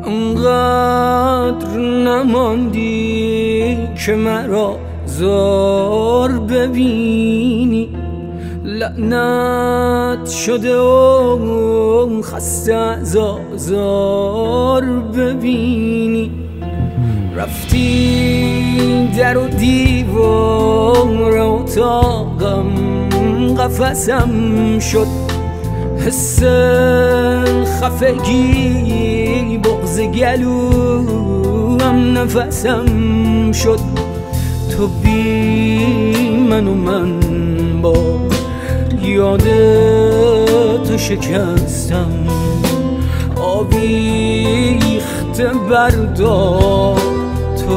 انقدر نماندی که مرا زار ببینی، لعنت شده و خسته از آزار ببینی. رفتی در و دیوار اتاقم قفسم شد، حس خفگی بغض گلوم نفسم شد. تو بی من و من با یاد تو شکستم، آویخته بردار تو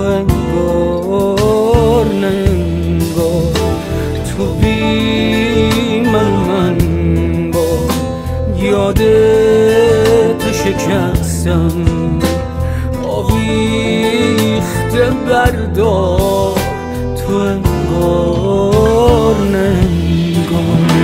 انگار نه انگار. تو بی من با یاد تو شکستم، آویخته بردار تو انگار نه انگار.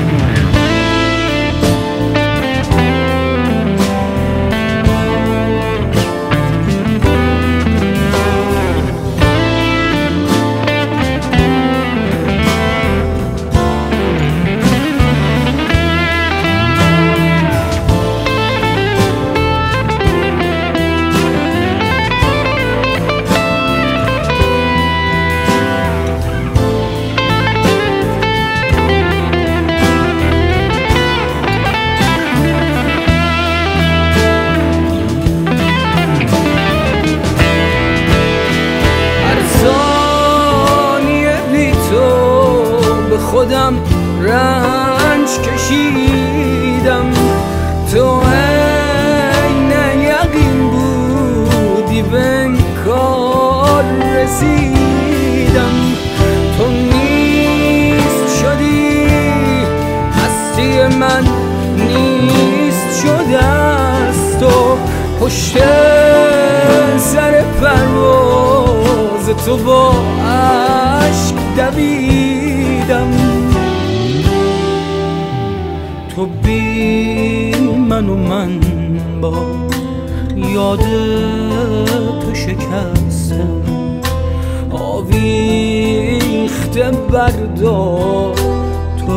خودم رنج کشیدم، تو عین یقین بودی به این کار رسیدم. تو نیست شدی، هستی من نیست شده از تو، پشت سر پرواز تو با عشق دویدم. تو بی من و من با یاد تو شکستم، آویخته بردار تو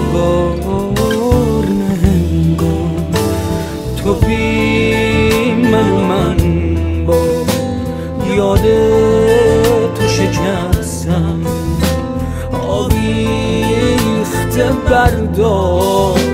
انگار نه انگار. تو بی من و من با یاد تو شکستم، آویخته بردار